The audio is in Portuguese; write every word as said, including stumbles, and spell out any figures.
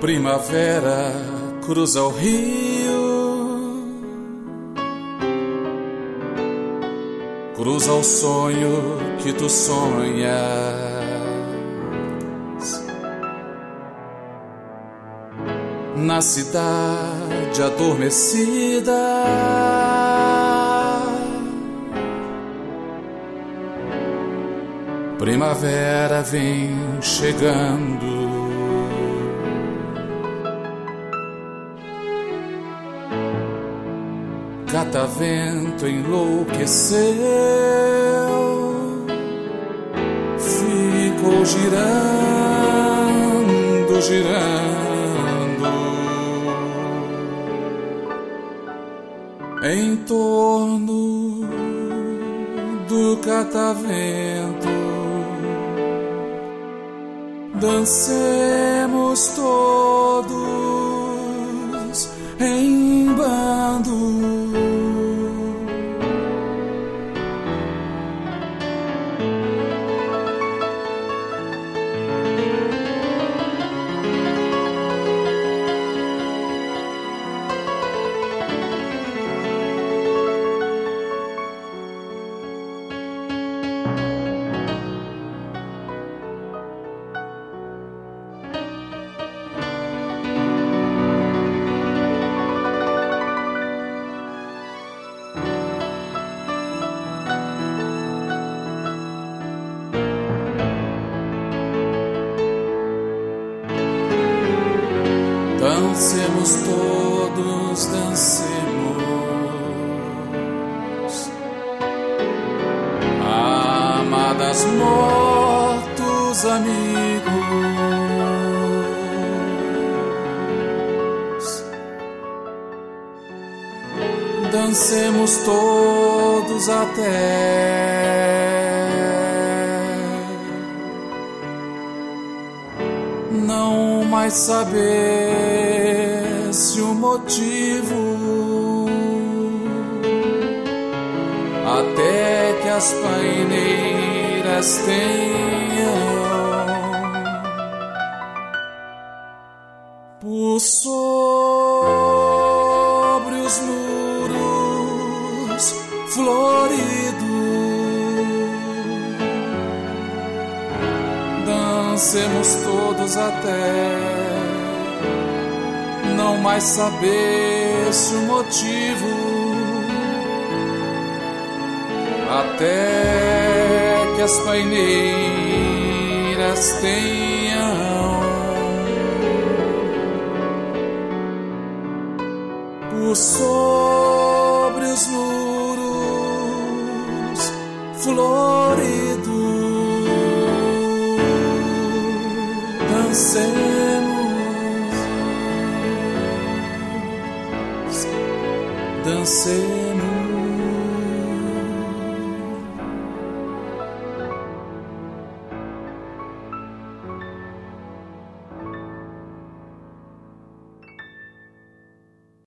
Primavera cruza o rio, cruza o sonho que tu sonhas. Na cidade adormecida, primavera vem chegando. Catavento enlouqueceu, ficou girando, girando em torno do catavento. Dancemos todos em bando. Dancemos todos, dancemos, amadas, mortos, amigos. Dancemos todos até não mais saber se o motivo, até que as paineiras tenham por sobre os muros floridos. Dancemos todos até não mais saber se o motivo, até que as paineiras tenham por sobre os muros floridos. Dancemos, dancemos.